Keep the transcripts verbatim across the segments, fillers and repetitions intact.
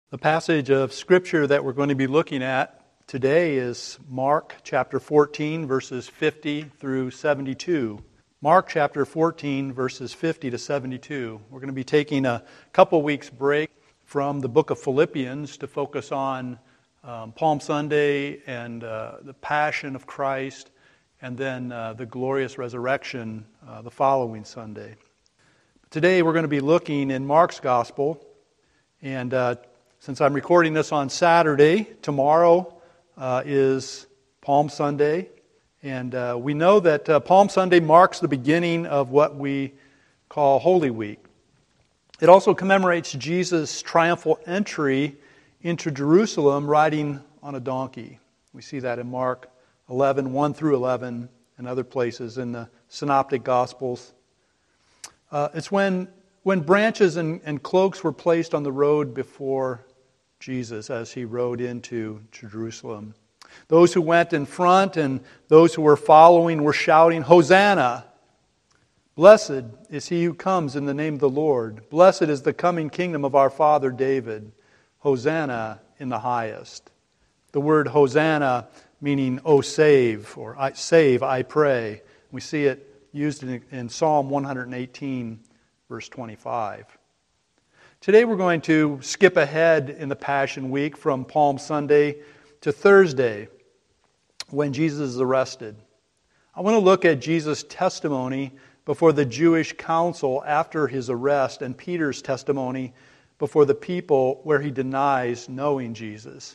The passage of Scripture that we're going to be looking at today is Mark chapter fourteen, verses fifty through seventy-two. Mark chapter fourteen, verses fifty to seventy-two. We're going to be taking a couple weeks break from the book of Philippians to focus on um, Palm Sunday and uh, the Passion of Christ, and then uh, the glorious resurrection uh, the following Sunday. Today we're going to be looking in Mark's Gospel, and uh, since I'm recording this on Saturday, tomorrow uh, is Palm Sunday. And uh, we know that uh, Palm Sunday marks the beginning of what we call Holy Week. It also commemorates Jesus' triumphal entry into Jerusalem riding on a donkey. We see that in Mark eleven, one through eleven, and other places in the Synoptic Gospels. Uh, it's when, when branches and, and cloaks were placed on the road before Jesus as he rode into Jerusalem. Those who went in front and those who were following were shouting, "Hosanna! Blessed is he who comes in the name of the Lord. Blessed is the coming kingdom of our father David. Hosanna in the highest." The word Hosanna meaning, "Oh, save," or "I save, I pray." We see it used in, in Psalm one eighteen, verse twenty-five. Today we're going to skip ahead in the Passion Week from Palm Sunday to Thursday, when Jesus is arrested. I want to look at Jesus' testimony before the Jewish council after his arrest and Peter's testimony before the people where he denies knowing Jesus.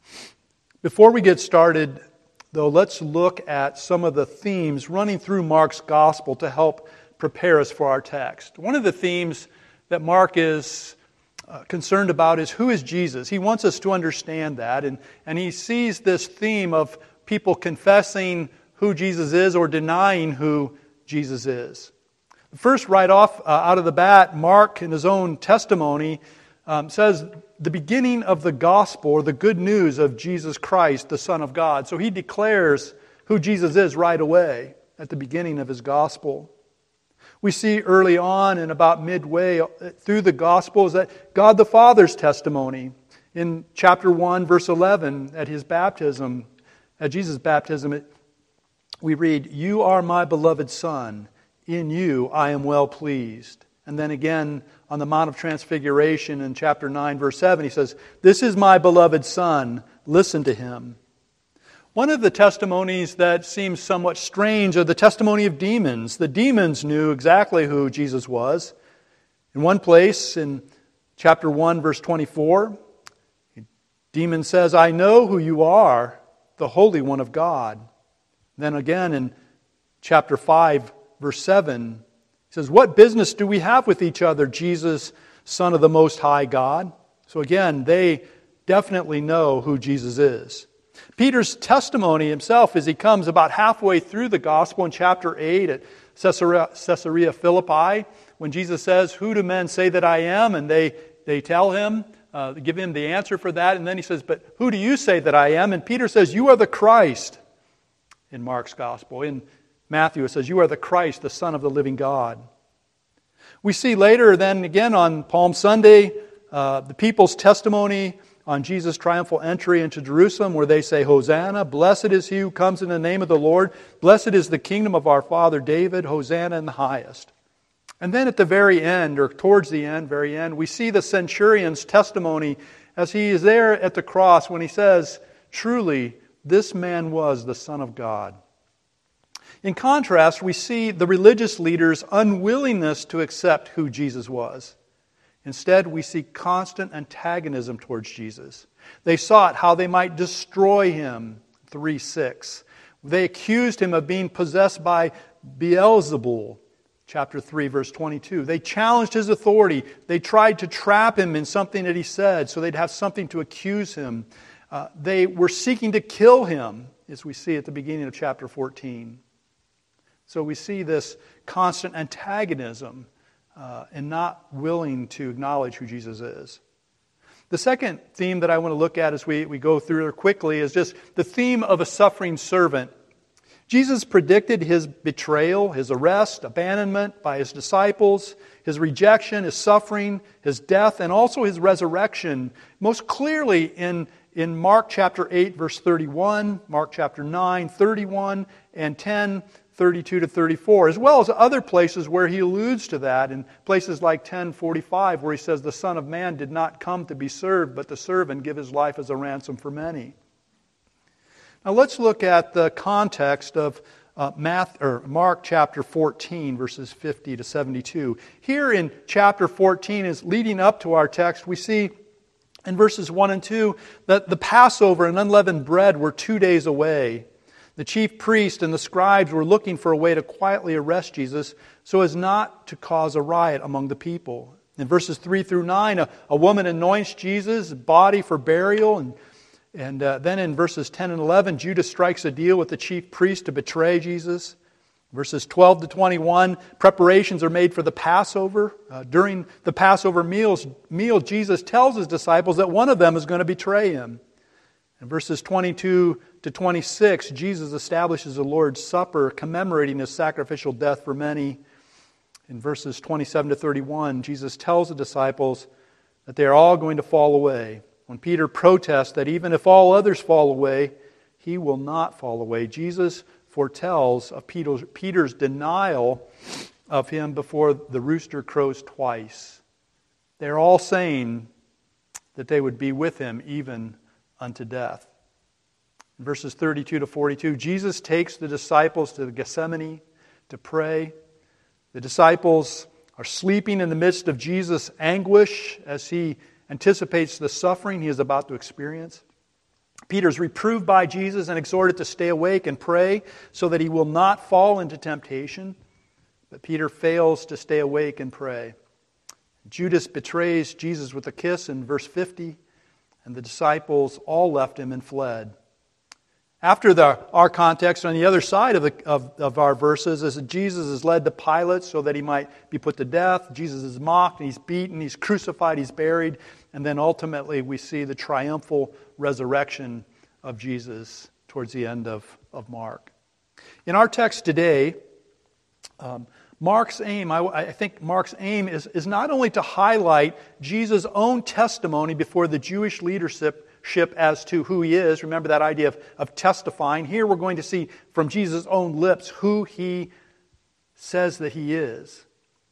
Before we get started, though, let's look at some of the themes running through Mark's Gospel to help prepare us for our text. One of the themes that Mark is uh, concerned about is, who is Jesus? He wants us to understand that, and, and he sees this theme of people confessing who Jesus is or denying who Jesus is. First, right off uh, out of the bat, Mark, in his own testimony, um, says the beginning of the gospel, or the good news of Jesus Christ, the Son of God. So he declares who Jesus is right away at the beginning of his gospel. We see early on and about midway through the Gospels that God the Father's testimony. In chapter one, verse eleven, at his baptism, at Jesus' baptism, it, we read, "You are my beloved Son, in you I am well pleased." And then again on the Mount of Transfiguration in chapter nine, verse seven, he says, "This is my beloved Son, listen to him." One of the testimonies that seems somewhat strange are the testimony of demons. The demons knew exactly who Jesus was. In one place, in chapter one, verse twenty-four, a demon says, "I know who you are, the Holy One of God." Then again in chapter five, verse seven, he says, "What business do we have with each other, Jesus, Son of the Most High God?" So again, they definitely know who Jesus is. Peter's testimony himself, as he comes about halfway through the gospel in chapter eight at Caesarea, Caesarea Philippi, when Jesus says, "Who do men say that I am?" And they, they tell him, uh, give him the answer for that. And then he says, "But who do you say that I am?" And Peter says, "You are the Christ," in Mark's gospel. In Matthew it says, "You are the Christ, the Son of the living God." We see later then again on Palm Sunday, uh, the people's testimony on Jesus' triumphal entry into Jerusalem, where they say, "Hosanna, blessed is he who comes in the name of the Lord. Blessed is the kingdom of our father David. Hosanna in the highest." And then at the very end, or towards the end, very end, we see the centurion's testimony as he is there at the cross when he says, "Truly, this man was the Son of God." In contrast, we see the religious leaders' unwillingness to accept who Jesus was. Instead, we see constant antagonism towards Jesus. They sought how they might destroy him, three six. They accused him of being possessed by Beelzebul, chapter three, verse twenty-two. They challenged his authority. They tried to trap him in something that he said so they'd have something to accuse him. Uh, they were seeking to kill him, as we see at the beginning of chapter fourteen. So we see this constant antagonism Uh, and not willing to acknowledge who Jesus is. The second theme that I want to look at as we, we go through it quickly is just the theme of a suffering servant. Jesus predicted his betrayal, his arrest, abandonment by his disciples, his rejection, his suffering, his death, and also his resurrection, most clearly in, in Mark chapter eight, verse thirty-one, Mark chapter nine, thirty-one, and ten, thirty-two to thirty-four, as well as other places where he alludes to that, in places like ten forty-five, where he says, "The Son of Man did not come to be served, but to serve and give his life as a ransom for many." Now let's look at the context of uh, Math, or Mark chapter fourteen, verses fifty to seventy-two. Here in chapter fourteen, is leading up to our text, we see in verses one and two that the Passover and unleavened bread were two days away. The chief priest and the scribes were looking for a way to quietly arrest Jesus so as not to cause a riot among the people. In verses three through nine, a, a woman anoints Jesus' body for burial, and And uh, then in verses ten and eleven, Judas strikes a deal with the chief priest to betray Jesus. Verses twelve to twenty-one, preparations are made for the Passover. Uh, during the Passover meals, meal, Jesus tells his disciples that one of them is going to betray him. In verses twenty-two to twenty-six, Jesus establishes the Lord's Supper, commemorating his sacrificial death for many. In verses twenty-seven to thirty-one, Jesus tells the disciples that they are all going to fall away. When Peter protests that even if all others fall away, he will not fall away, Jesus foretells of Peter's, Peter's denial of him before the rooster crows twice. They're all saying that they would be with him even unto death. In verses thirty-two to forty-two, Jesus takes the disciples to Gethsemane to pray. The disciples are sleeping in the midst of Jesus' anguish as he anticipates the suffering he is about to experience. Peter is reproved by Jesus and exhorted to stay awake and pray so that he will not fall into temptation. But Peter fails to stay awake and pray. Judas betrays Jesus with a kiss in verse fifty, and the disciples all left him and fled. After the, our context, on the other side of, the, of, of our verses, is that Jesus is led to Pilate so that he might be put to death. Jesus is mocked, and he's beaten, he's crucified, he's buried. And then ultimately we see the triumphal resurrection of Jesus towards the end of, of Mark. In our text today, um, Mark's aim, I, I think Mark's aim is, is not only to highlight Jesus' own testimony before the Jewish leadership as to who he is. Remember that idea of, of testifying. Here we're going to see from Jesus' own lips who he says that he is.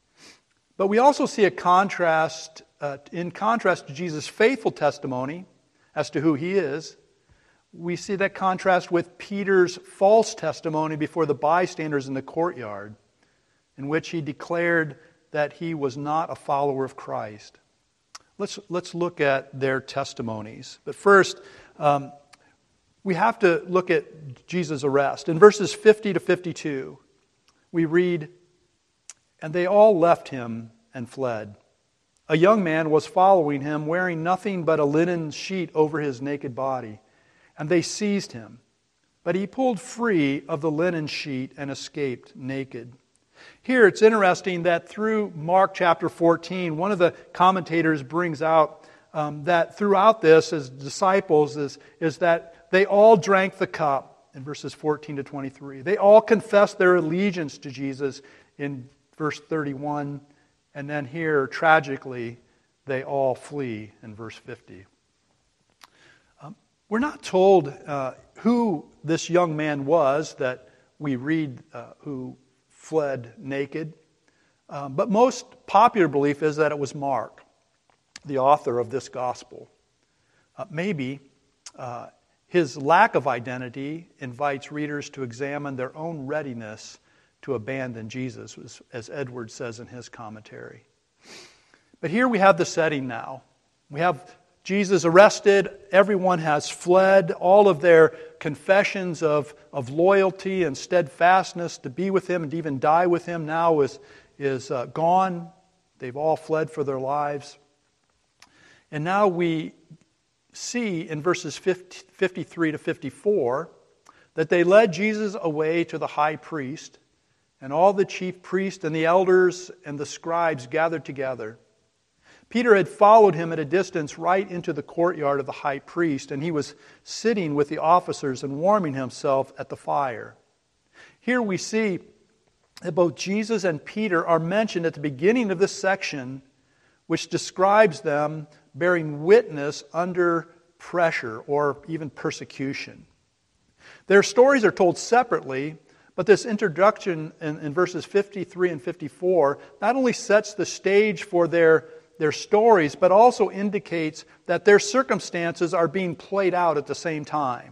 But we also see a contrast, uh, in contrast to Jesus' faithful testimony as to who he is, we see that contrast with Peter's false testimony before the bystanders in the courtyard, in which he declared that he was not a follower of Christ. Let's, let's look at their testimonies. But first, um, we have to look at Jesus' arrest. In verses fifty to fifty-two, we read, "And they all left him and fled. A young man was following him, wearing nothing but a linen sheet over his naked body. And they seized him. But he pulled free of the linen sheet and escaped naked." Here it's interesting that through Mark chapter fourteen, one of the commentators brings out um, that throughout this as disciples is, is that they all drank the cup in verses fourteen to twenty-three. They all confessed their allegiance to Jesus in verse thirty-one. And then here, tragically, they all flee in verse fifty. Um, we're not told uh, who this young man was that we read uh, who fled naked. Um, but most popular belief is that it was Mark, the author of this gospel. Uh, maybe uh, his lack of identity invites readers to examine their own readiness to abandon Jesus, as, as Edward says in his commentary. But here we have the setting now. We have Jesus arrested, everyone has fled, all of their confessions of, of loyalty and steadfastness to be with him and to even die with him now is, is uh, gone. They've all fled for their lives. And now we see in verses fifty, fifty-three to fifty-four that they led Jesus away to the high priest, and all the chief priests and the elders and the scribes gathered together. Peter had followed him at a distance right into the courtyard of the high priest, and he was sitting with the officers and warming himself at the fire. Here we see that both Jesus and Peter are mentioned at the beginning of this section, which describes them bearing witness under pressure or even persecution. Their stories are told separately, but this introduction in, in verses fifty-three and fifty-four not only sets the stage for their, their stories, but also indicates that their circumstances are being played out at the same time.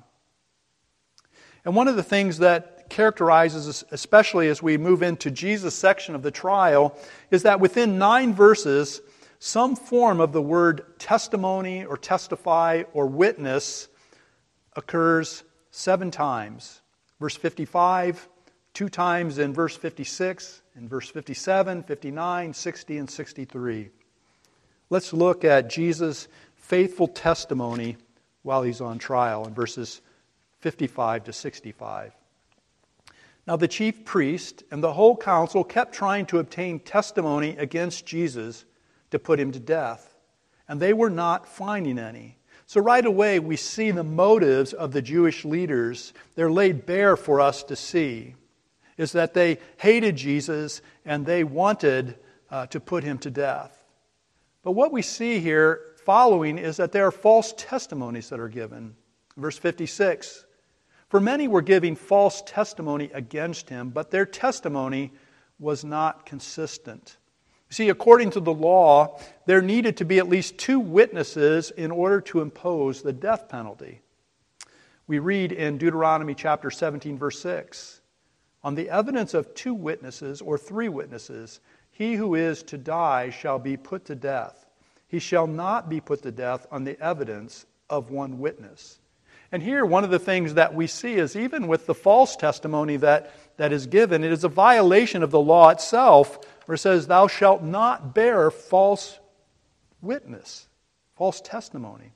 And one of the things that characterizes us, especially as we move into Jesus' section of the trial, is that within nine verses, some form of the word testimony or testify or witness occurs seven times. Verse fifty-five, two times in verse fifty-six, in verse fifty-seven, fifty-nine, sixty, and sixty-three. Let's look at Jesus' faithful testimony while he's on trial in verses fifty-five to sixty-five. Now the chief priest and the whole council kept trying to obtain testimony against Jesus to put him to death, and they were not finding any. So right away we see the motives of the Jewish leaders. They're laid bare for us to see, is that they hated Jesus and they wanted uh, to put him to death. But what we see here following is that there are false testimonies that are given. Verse fifty-six, for many were giving false testimony against him, but their testimony was not consistent. See, according to the law, there needed to be at least two witnesses in order to impose the death penalty. We read in Deuteronomy chapter seventeen, verse six, on the evidence of two witnesses or three witnesses, he who is to die shall be put to death. He shall not be put to death on the evidence of one witness. And here, one of the things that we see is even with the false testimony that, that is given, it is a violation of the law itself, where it says, thou shalt not bear false witness, false testimony.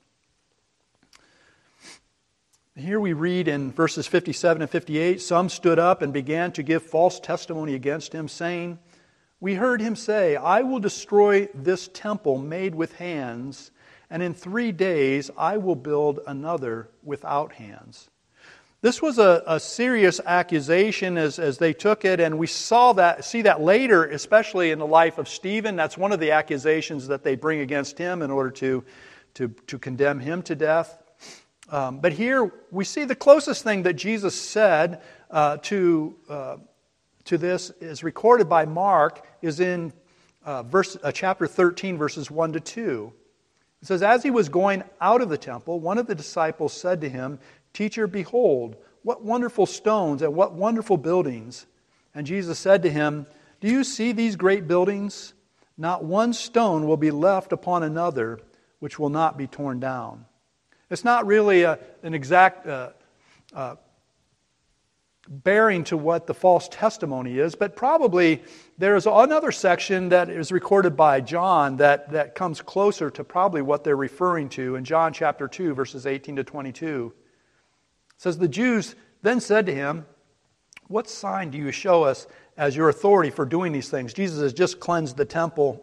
Here we read in verses fifty-seven and fifty-eight, some stood up and began to give false testimony against him, saying, we heard him say, I will destroy this temple made with hands, and in three days I will build another without hands. This was a, a serious accusation as, as they took it, and we saw that, see that later, especially in the life of Stephen. That's one of the accusations that they bring against him in order to, to, to condemn him to death. Um, but here we see the closest thing that Jesus said uh, to, uh, to this is recorded by Mark is in uh, verse, uh, chapter thirteen, verses one to two. It says, as he was going out of the temple, one of the disciples said to him, Teacher, behold, what wonderful stones and what wonderful buildings. And Jesus said to him, do you see these great buildings? Not one stone will be left upon another, which will not be torn down. It's not really a, an exact uh, uh, bearing to what the false testimony is, but probably there is another section that is recorded by John that, that comes closer to probably what they're referring to in John chapter two, verses eighteen to twenty-two. It says, the Jews then said to him, what sign do you show us as your authority for doing these things? Jesus has just cleansed the temple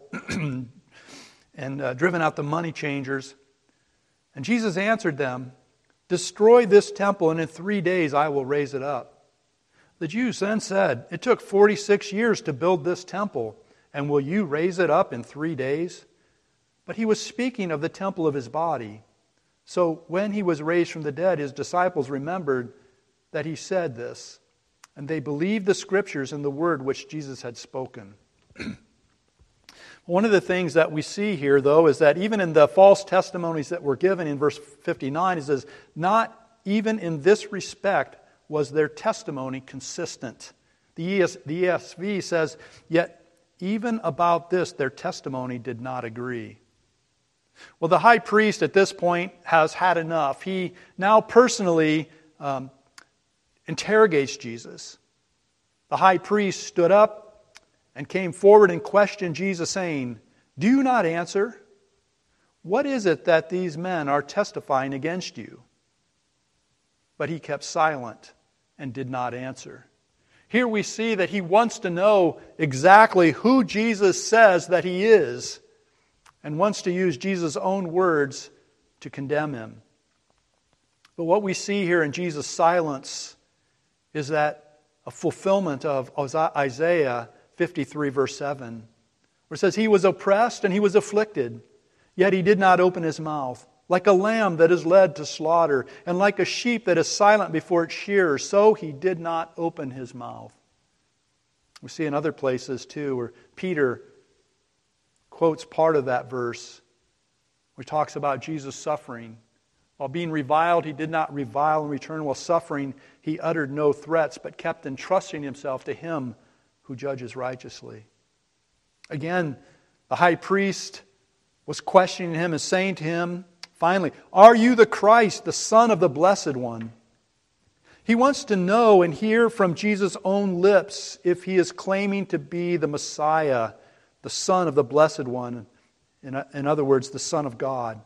and uh, driven out the money changers. And Jesus answered them, destroy this temple, and in three days I will raise it up. The Jews then said, it took forty-six years to build this temple, and will you raise it up in three days? But he was speaking of the temple of his body. So when he was raised from the dead, his disciples remembered that he said this, and they believed the Scriptures and the word which Jesus had spoken. One of the things that we see here, though, is that even in the false testimonies that were given in verse fifty-nine, it says, not even in this respect was their testimony consistent. The E S V says, yet even about this their testimony did not agree. Well, the high priest at this point has had enough. He now personally um, interrogates Jesus. The high priest stood up and came forward and questioned Jesus, saying, do you not answer? What is it that these men are testifying against you? But he kept silent and did not answer. Here we see that he wants to know exactly who Jesus says that he is, and wants to use Jesus' own words to condemn him. But what we see here in Jesus' silence is that a fulfillment of Isaiah fifty-three, verse seven, where it says, He was oppressed and He was afflicted, yet He did not open His mouth. Like a lamb that is led to slaughter, and like a sheep that is silent before its shearer, so He did not open His mouth. We see in other places too where Peter quotes part of that verse where he talks about Jesus suffering. While being reviled, He did not revile in return. While suffering, He uttered no threats, but kept entrusting Himself to Him who judges righteously. Again, the high priest was questioning Him and saying to Him, finally, are you the Christ, the Son of the Blessed One? He wants to know and hear from Jesus' own lips if He is claiming to be the Messiah, the Son of the Blessed One. In, in other words, the Son of God.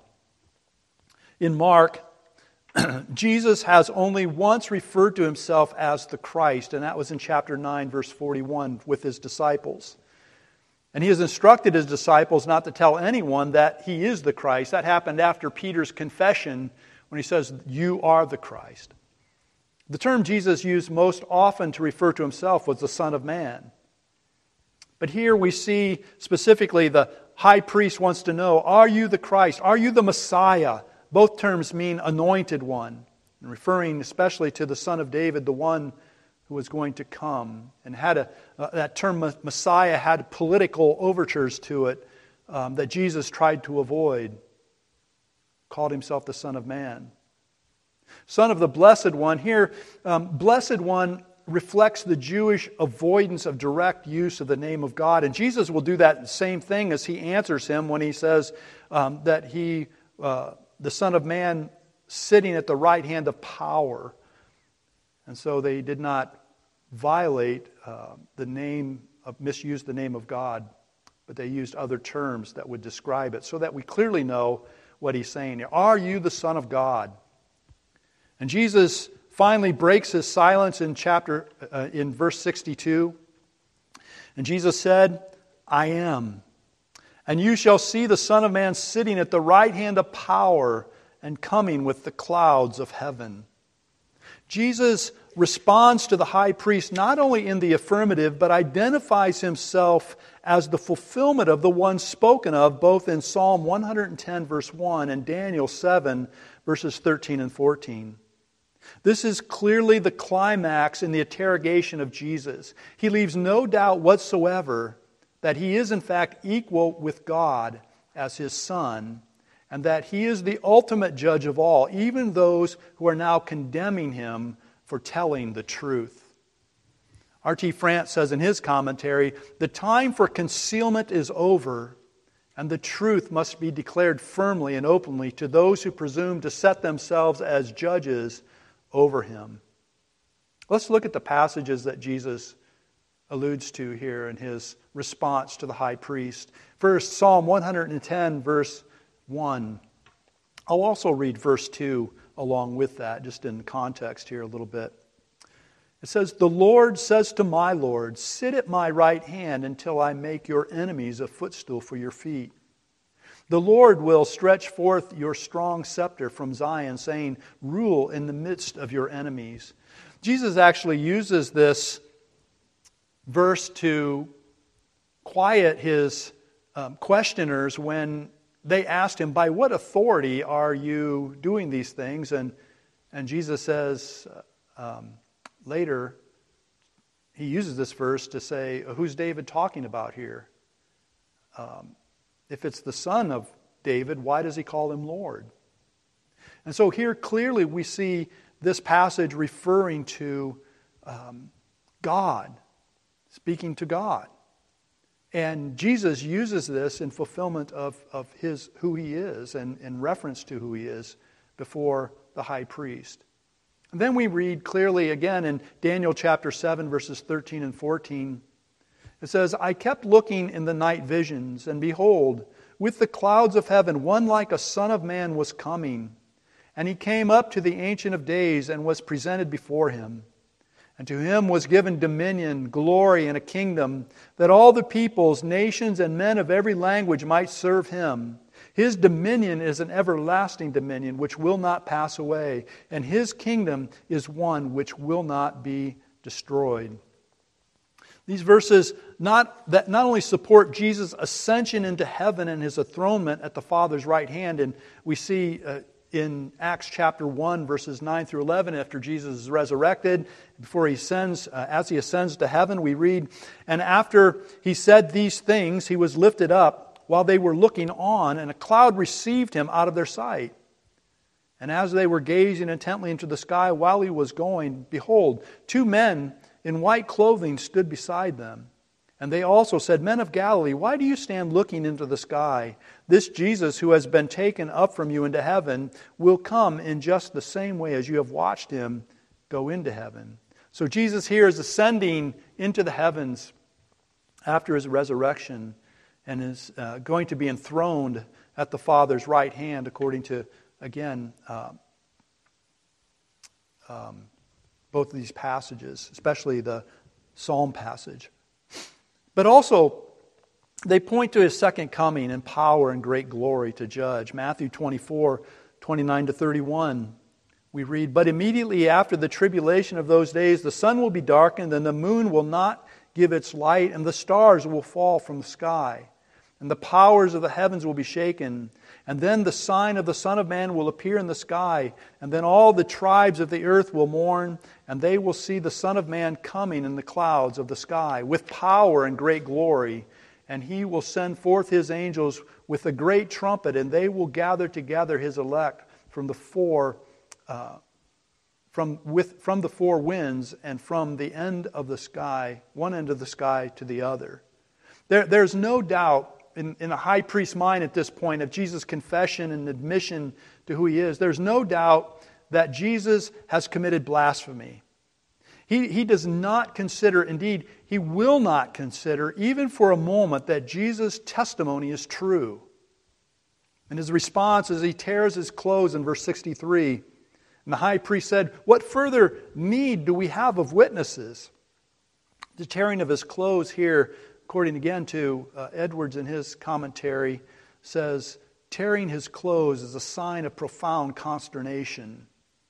In Mark, Jesus has only once referred to Himself as the Christ, and that was in chapter nine, verse forty-one, with His disciples. And He has instructed His disciples not to tell anyone that He is the Christ. That happened after Peter's confession when he says, you are the Christ. The term Jesus used most often to refer to Himself was the Son of Man. But here we see specifically the high priest wants to know, are you the Christ? Are you the Messiah? Both terms mean anointed one, referring especially to the Son of David, the one who was going to come. And had a uh, that term Messiah had political overtures to it um, that Jesus tried to avoid. Called Himself the Son of Man. Son of the Blessed One. Here, um, Blessed One reflects the Jewish avoidance of direct use of the name of God. And Jesus will do that same thing as He answers him when He says um, that He, uh, the Son of Man, sitting at the right hand of power. And so they did not violate uh, the name, of, misuse the name of God, but they used other terms that would describe it so that we clearly know what He's saying here. Are you the Son of God? And Jesus finally breaks His silence in chapter uh, in verse sixty-two. And Jesus said, I am. And you shall see the Son of Man sitting at the right hand of power and coming with the clouds of heaven. Jesus responds to the high priest not only in the affirmative, but identifies Himself as the fulfillment of the one spoken of both in Psalm one hundred ten verse one and Daniel seven verses thirteen and fourteen. This is clearly the climax in the interrogation of Jesus. He leaves no doubt whatsoever that He is in fact equal with God as His Son, and that He is the ultimate judge of all, even those who are now condemning Him for telling the truth. R T France says in his commentary, the time for concealment is over, and the truth must be declared firmly and openly to those who presume to set themselves as judges over Him. Let's look at the passages that Jesus alludes to here in His response to the high priest. First, Psalm one hundred ten, verse one. I'll also read verse two along with that, just in context here a little bit. It says, the Lord says to my Lord, sit at my right hand until I make your enemies a footstool for your feet. The Lord will stretch forth your strong scepter from Zion, saying, rule in the midst of your enemies. Jesus actually uses this verse to quiet His um, questioners when they asked Him, by what authority are you doing these things? And, and Jesus says um, later, He uses this verse to say, who's David talking about here? Um, if it's the son of David, why does He call Him Lord? And so here clearly we see this passage referring to um, God, speaking to God. And Jesus uses this in fulfillment of, of his who He is and in reference to who He is before the high priest. And then we read clearly again in Daniel chapter seven, verses thirteen and fourteen. It says, I kept looking in the night visions, and behold, with the clouds of heaven, one like a son of man was coming. And He came up to the Ancient of Days and was presented before Him. And to Him was given dominion, glory, and a kingdom, that all the peoples, nations, and men of every language might serve Him. His dominion is an everlasting dominion which will not pass away, and His kingdom is one which will not be destroyed. destroyed. These verses not, that not only support Jesus' ascension into heaven and his enthronement at the Father's right hand, and we see uh, in Acts chapter one, verses nine through eleven, after Jesus is resurrected, before he ascends, uh, as he ascends to heaven, we read, "And after he said these things, he was lifted up while they were looking on, and a cloud received him out of their sight. And as they were gazing intently into the sky while he was going, behold, two men in white clothing stood beside them. And they also said, 'Men of Galilee, why do you stand looking into the sky? This Jesus who has been taken up from you into heaven will come in just the same way as you have watched him go into heaven.'" So Jesus here is ascending into the heavens after his resurrection and is uh, going to be enthroned at the Father's right hand, according to, again, uh, um, both of these passages, especially the Psalm passage. But also, they point to his second coming in power and great glory to judge. Matthew twenty-four, twenty-nine to thirty-one, we read, "But immediately after the tribulation of those days, the sun will be darkened, and the moon will not give its light, and the stars will fall from the sky, and the powers of the heavens will be shaken. And then the sign of the Son of Man will appear in the sky, and then all the tribes of the earth will mourn, and they will see the Son of Man coming in the clouds of the sky with power and great glory. And he will send forth his angels with a great trumpet, and they will gather together his elect from the four, uh, from with from the four winds, and from the end of the sky, one end of the sky to the other." There, there's no doubt in, in a high priest's mind at this point of Jesus' confession and admission to who he is. There's no doubt that Jesus has committed blasphemy. He, he does not consider, indeed, he will not consider, even for a moment, that Jesus' testimony is true. And his response is he tears his clothes in verse sixty-three. And the high priest said, "What further need do we have of witnesses?" The tearing of his clothes here, according again to uh, Edwards in his commentary, says, tearing his clothes is a sign of profound consternation.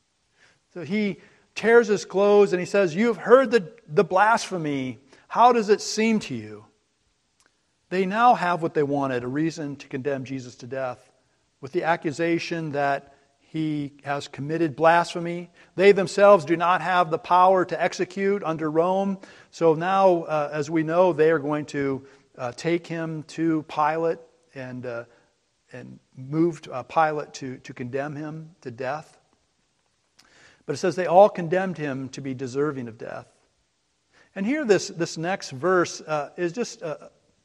So he tears his clothes and he says, "You've heard the, the blasphemy. How does it seem to you?" They now have what they wanted, a reason to condemn Jesus to death, with the accusation that he has committed blasphemy. They themselves do not have the power to execute under Rome. So now, uh, as we know, they are going to uh, take him to Pilate and uh, and moved uh, Pilate to, to condemn him to death. But it says they all condemned him to be deserving of death. And here this, this next verse uh, is just uh,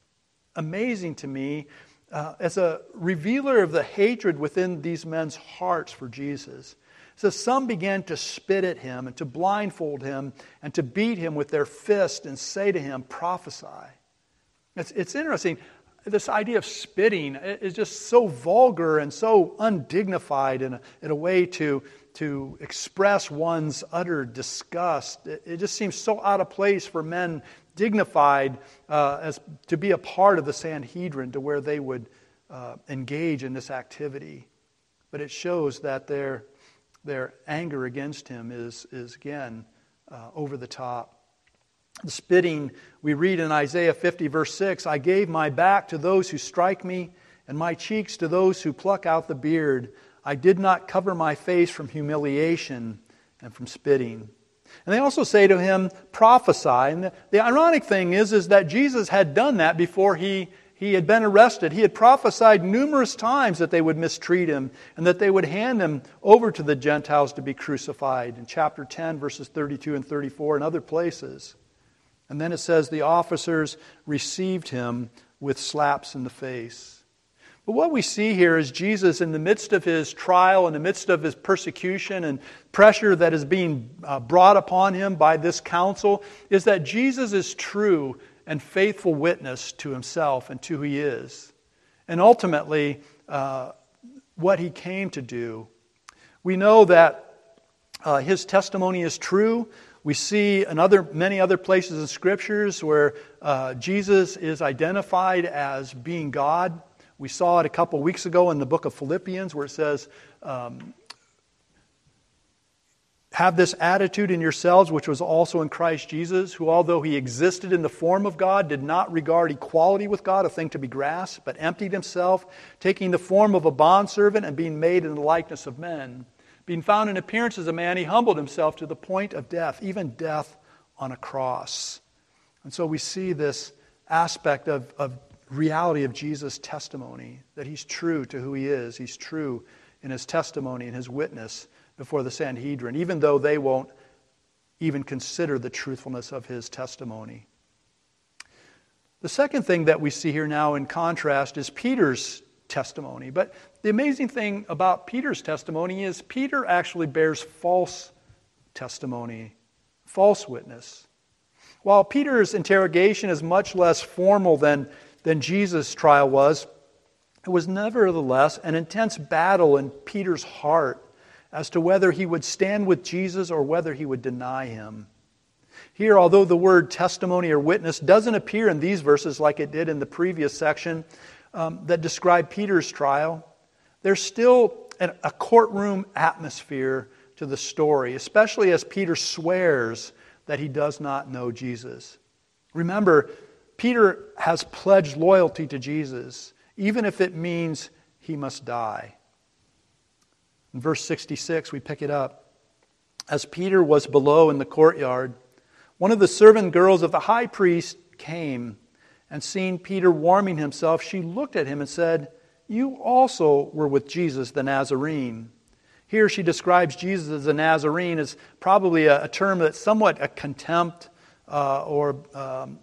amazing to me uh, as a revealer of the hatred within these men's hearts for Jesus. It says some began to spit at him and to blindfold him and to beat him with their fist and say to him, "Prophesy." It's, it's interesting. This idea of spitting is just so vulgar and so undignified in a, in a way to, to express one's utter disgust. It, it just seems so out of place for men dignified uh, as to be a part of the Sanhedrin, to where they would uh, engage in this activity. But it shows that their their anger against him is, is again, uh, over the top. The spitting, we read in Isaiah fifty, verse six, "I gave my back to those who strike me, and my cheeks to those who pluck out the beard. I did not cover my face from humiliation and from spitting." And they also say to him, "Prophesy." And the, the ironic thing is, is that Jesus had done that before he, he had been arrested. He had prophesied numerous times that they would mistreat him and that they would hand him over to the Gentiles to be crucified in chapter ten, verses thirty-two and thirty-four and other places. And then it says the officers received him with slaps in the face. But what we see here is Jesus, in the midst of his trial, in the midst of his persecution and pressure that is being uh, brought upon him by this council, is that Jesus is true and faithful witness to himself and to who he is. And ultimately, uh, what he came to do. We know that uh, his testimony is true. We see in other, many other places in Scriptures where uh, Jesus is identified as being God. We saw it a couple weeks ago in the book of Philippians, where it says, um, have this attitude in yourselves, which was also in Christ Jesus, who, although he existed in the form of God, did not regard equality with God a thing to be grasped, but emptied himself, taking the form of a bondservant and being made in the likeness of men. Being found in appearance as a man, he humbled himself to the point of death, even death on a cross. And so we see this aspect of, of reality of Jesus' testimony, that he's true to who he is. He's true in his testimony and his witness before the Sanhedrin, even though they won't even consider the truthfulness of his testimony. The second thing that we see here now in contrast is Peter's testimony. But the amazing thing about Peter's testimony is Peter actually bears false testimony, false witness. While Peter's interrogation is much less formal than, than Jesus' trial was, it was nevertheless an intense battle in Peter's heart as to whether he would stand with Jesus or whether he would deny him. Here, although the word testimony or witness doesn't appear in these verses like it did in the previous section um, that described Peter's trial, there's still a courtroom atmosphere to the story, especially as Peter swears that he does not know Jesus. Remember, Peter has pledged loyalty to Jesus, even if it means he must die. In verse sixty-six, we pick it up. As Peter was below in the courtyard, one of the servant girls of the high priest came, and seeing Peter warming himself, she looked at him and said, "You also were with Jesus the Nazarene." Here she describes Jesus as a Nazarene as probably a, a term that's somewhat a contempt uh, or um,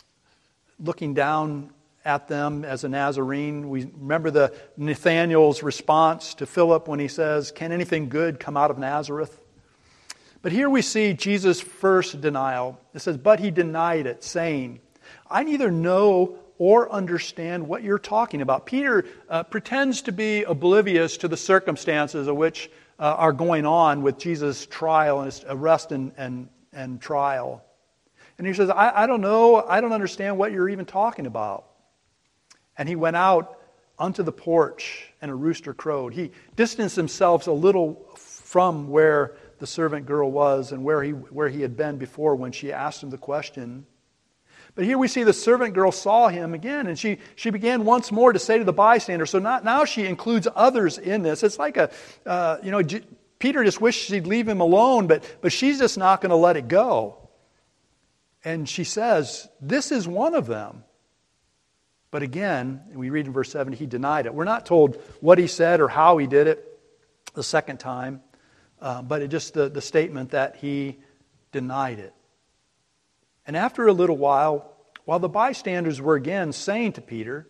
looking down at them as a Nazarene. We remember the Nathanael's response to Philip when he says, "Can anything good come out of Nazareth?" But here we see Jesus' first denial. It says, "But he denied it, saying, I neither know or understand what you're talking about." Peter uh, pretends to be oblivious to the circumstances of which uh, are going on with Jesus' trial and his arrest and, and, and trial. And he says, I, I don't know, I don't understand what you're even talking about. And he went out unto the porch, and a rooster crowed. He distanced himself a little from where the servant girl was and where he where he had been before when she asked him the question. But here we see the servant girl saw him again, and she, she began once more to say to the bystander. So not, now she includes others in this. It's like a, uh, you know, J- Peter just wished she'd leave him alone, but, but she's just not going to let it go. And she says, "This is one of them." But again, we read in verse seven, he denied it. We're not told what he said or how he did it the second time, uh, but it just the, the statement that he denied it. And after a little while, while the bystanders were again saying to Peter,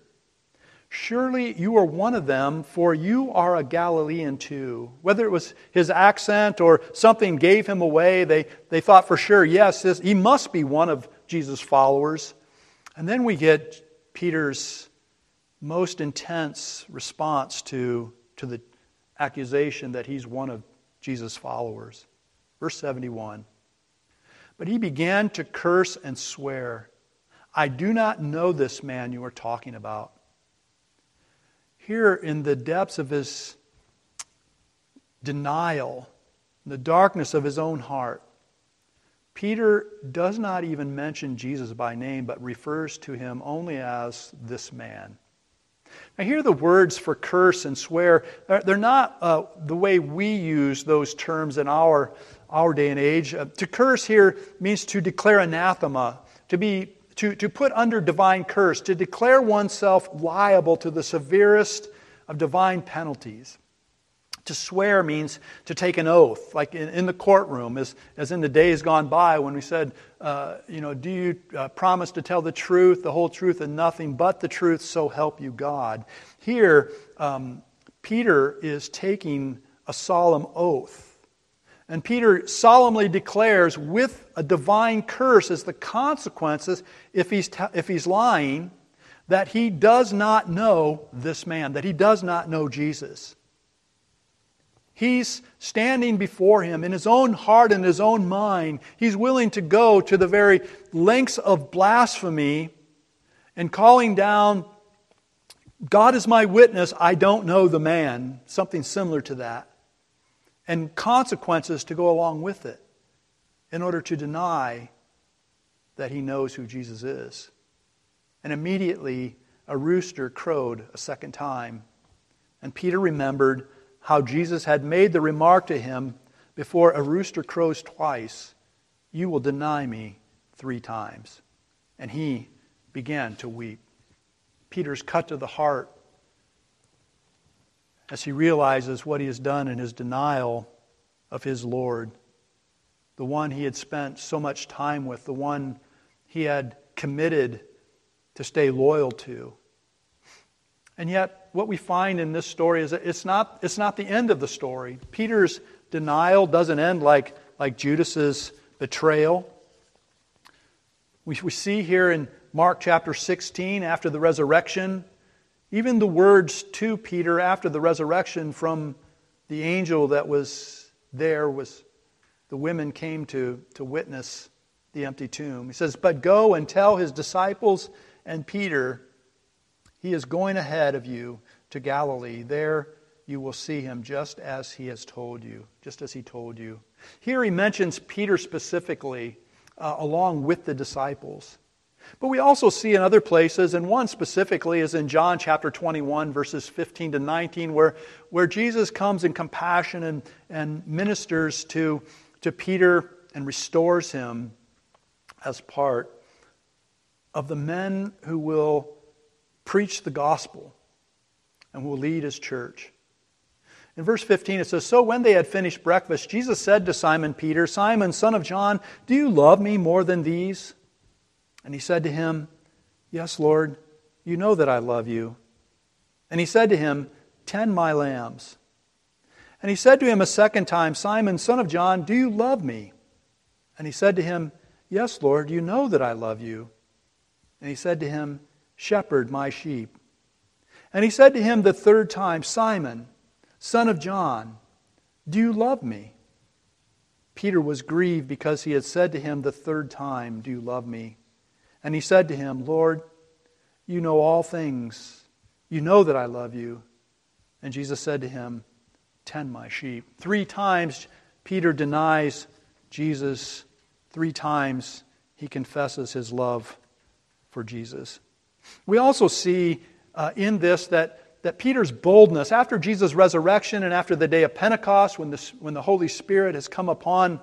"Surely you are one of them, for you are a Galilean too." Whether it was his accent or something gave him away, they, they thought for sure, yes, this, he must be one of Jesus' followers. And then we get Peter's most intense response to, to the accusation that he's one of Jesus' followers. Verse seventy-one. But he began to curse and swear, "I do not know this man you are talking about." Here in the depths of his denial, in the darkness of his own heart, Peter does not even mention Jesus by name, but refers to him only as this man. Now here the words for curse and swear, they're not uh, the way we use those terms in our, our day and age. Uh, to curse here means to declare anathema, to be to, to put under divine curse, to declare oneself liable to the severest of divine penalties. To swear means to take an oath, like in, in the courtroom, as, as in the days gone by when we said, uh, you know, do you uh, promise to tell the truth, the whole truth, and nothing but the truth, so help you God. Here, um, Peter is taking a solemn oath. And Peter solemnly declares with a divine curse as the consequences, if he's, t- if he's lying, that he does not know this man, that he does not know Jesus. He's standing before him in his own heart and his own mind. He's willing to go to the very lengths of blasphemy and calling down, "God is my witness, I don't know the man." Something similar to that. and consequences to go along with it in order to deny that he knows who Jesus is. And immediately a rooster crowed a second time. And Peter remembered how Jesus had made the remark to him, before a rooster crows twice, you will deny me three times. And he began to weep. Peter's cut to the heart as he realizes what he has done in his denial of his Lord, the one he had spent so much time with, the one he had committed to stay loyal to. And yet, what we find in this story is that it's not, it's not the end of the story. Peter's denial doesn't end like, like Judas's betrayal. We, we see here in Mark chapter sixteen, after the resurrection, even the words to Peter after the resurrection from the angel that was there was, the women came to, to witness the empty tomb. He says, but go and tell his disciples and Peter, he is going ahead of you to Galilee. There you will see him just as he has told you, just as he told you. Here he mentions Peter specifically, uh, along with the disciples. But we also see in other places, and one specifically is in John chapter twenty-one, verses fifteen to nineteen, where, where Jesus comes in compassion and, and ministers to, to Peter and restores him as part of the men who will preach the gospel and will lead his church. In verse fifteen it says, so when they had finished breakfast, Jesus said to Simon Peter, Simon, son of John, do you love me more than these? And he said to him, yes, Lord, you know that I love you. And he said to him, tend my lambs. And he said to him a second time, Simon, son of John, do you love me? And he said to him, yes, Lord, you know that I love you. And he said to him, shepherd my sheep. And he said to him the third time, Simon, son of John, do you love me? Peter was grieved because he had said to him the third time, do you love me? And he said to him, Lord, you know all things. You know that I love you. And Jesus said to him, tend my sheep. Three times Peter denies Jesus. Three times he confesses his love for Jesus. We also see uh, in this that, that Peter's boldness, after Jesus' resurrection and after the day of Pentecost, when, this, when the Holy Spirit has come upon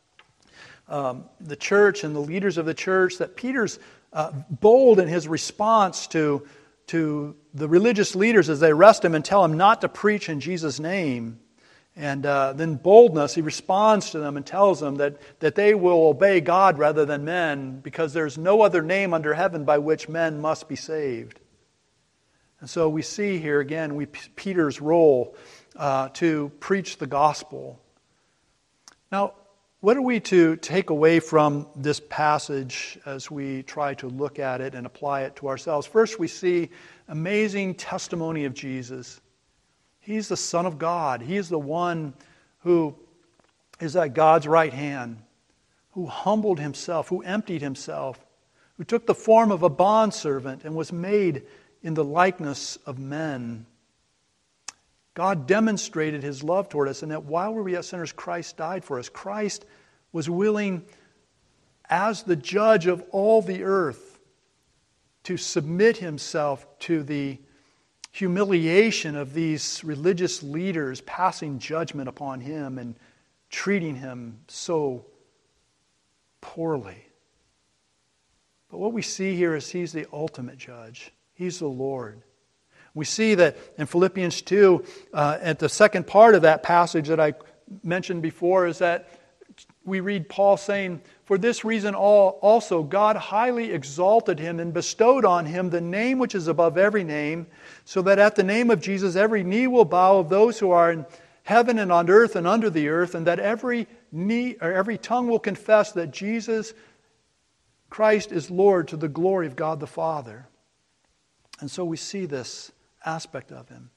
um, the church and the leaders of the church, that Peter's uh, bold in his response to, to the religious leaders as they arrest him and tell him not to preach in Jesus' name. And uh, then boldness, he responds to them and tells them that, that they will obey God rather than men, because there's no other name under heaven by which men must be saved. And so we see here again we, Peter's role uh, to preach the gospel. Now, what are we to take away from this passage as we try to look at it and apply it to ourselves? First, we see amazing testimony of Jesus. He's the Son of God. He is the one who is at God's right hand, who humbled himself, who emptied himself, who took the form of a bondservant and was made in the likeness of men. God demonstrated his love toward us, and that while we were yet sinners, Christ died for us. Christ was willing, as the judge of all the earth, to submit himself to the humiliation of these religious leaders passing judgment upon him and treating him so poorly. But what we see here is he's the ultimate judge. He's the Lord. We see that in Philippians two, uh, at the second part of that passage that I mentioned before, is that we read Paul saying, for this reason all, also God highly exalted him and bestowed on him the name which is above every name, so that at the name of Jesus every knee will bow of those who are in heaven and on earth and under the earth, and that every knee or every tongue will confess that Jesus Christ is Lord, to the glory of God the Father. And so we see this aspect of him.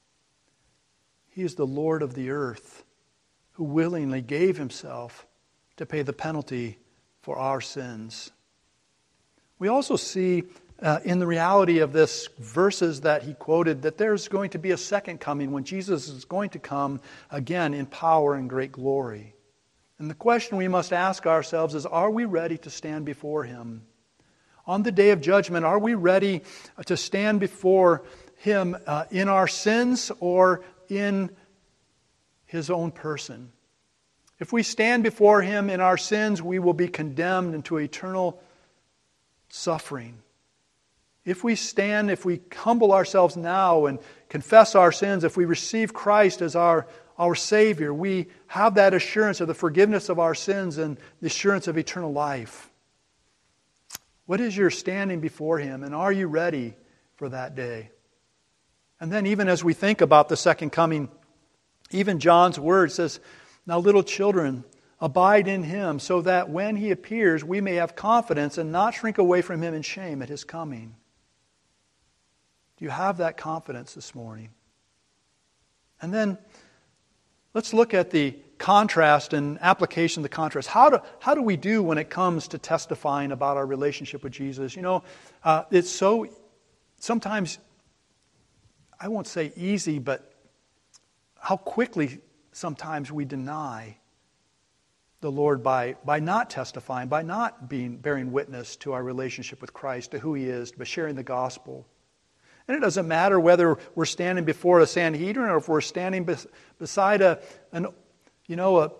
He is the Lord of the earth, who willingly gave himself to pay the penalty for our sins. We also see uh, in the reality of this verses that he quoted, that there's going to be a second coming when Jesus is going to come again in power and great glory. And the question we must ask ourselves is, are we ready to stand before Him? On the day of judgment, are we ready to stand before Him uh, in our sins or in His own person? If we stand before Him in our sins, we will be condemned into eternal suffering. If we stand, if we humble ourselves now and confess our sins, if we receive Christ as our, our Savior, we have that assurance of the forgiveness of our sins and the assurance of eternal life. What is your standing before Him, and are you ready for that day? And then even as we think about the second coming, even John's word says, "Now little children, abide in Him, so that when He appears, we may have confidence and not shrink away from Him in shame at His coming." Do you have that confidence this morning? And then let's look at the contrast and application of the contrast. How do, how do we do when it comes to testifying about our relationship with Jesus? You know, uh, it's so, sometimes, I won't say easy, but how quickly sometimes we deny the Lord by, by not testifying, by not being bearing witness to our relationship with Christ, to who He is, by sharing the gospel. And it doesn't matter whether we're standing before a Sanhedrin or if we're standing bes- beside a, an, you know, a,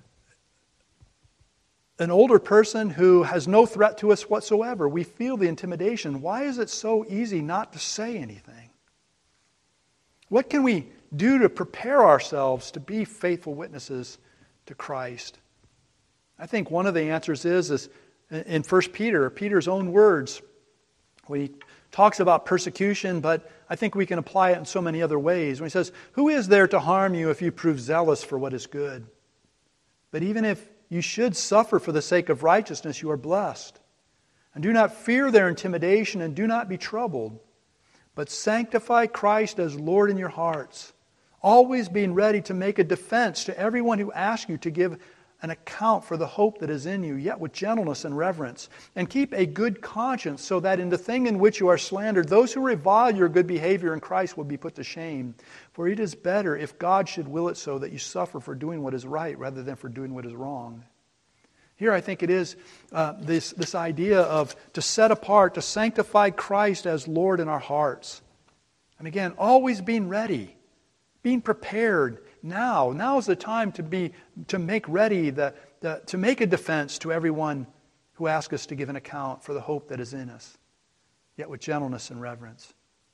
an older person who has no threat to us whatsoever. We feel the intimidation. Why is it so easy not to say anything? What can we do to prepare ourselves to be faithful witnesses to Christ? I think one of the answers is, is in First Peter, Peter's own words, when he talks about persecution, but I think we can apply it in so many other ways. When he says, "Who is there to harm you if you prove zealous for what is good? But even if you should suffer for the sake of righteousness, you are blessed. And do not fear their intimidation, and do not be troubled, but sanctify Christ as Lord in your hearts, always being ready to make a defense to everyone who asks you to give an account for the hope that is in you, yet with gentleness and reverence. And keep a good conscience, so that in the thing in which you are slandered, those who revile your good behavior in Christ will be put to shame. For it is better, if God should will it so, that you suffer for doing what is right rather than for doing what is wrong." Here I think it is uh, this, this idea of to set apart, to sanctify Christ as Lord in our hearts. And again, always being ready, being prepared. Now, now is the time to be to make ready, the, the, to make a defense to everyone who asks us to give an account for the hope that is in us, yet with gentleness and reverence.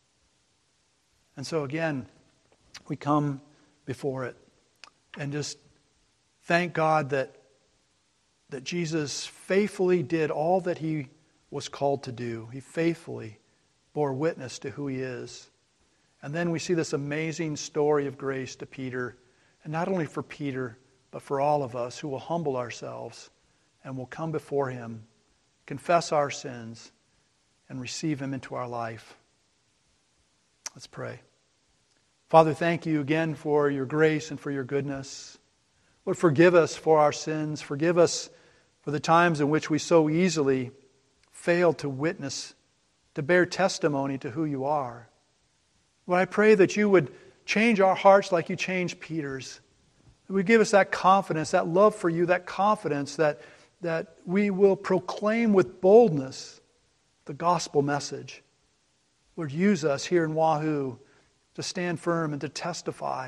And so again, we come before it and just thank God that, that Jesus faithfully did all that He was called to do. He faithfully bore witness to who He is. And then we see this amazing story of grace to Peter, and not only for Peter, but for all of us who will humble ourselves and will come before Him, confess our sins, and receive Him into our life. Let's pray. Father, thank You again for Your grace and for Your goodness. Lord, forgive us for our sins. Forgive us for the times in which we so easily fail to witness, to bear testimony to who You are. Lord, I pray that You would change our hearts like You changed Peter's. That would give us that confidence, that love for You, that confidence that, that we will proclaim with boldness the gospel message. Lord, use us here in Wahoo to stand firm and to testify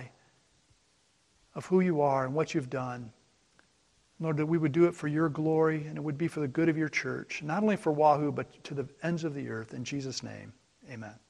of who You are and what You've done. Lord, that we would do it for Your glory, and it would be for the good of Your church, not only for Wahoo, but to the ends of the earth. In Jesus' name, amen.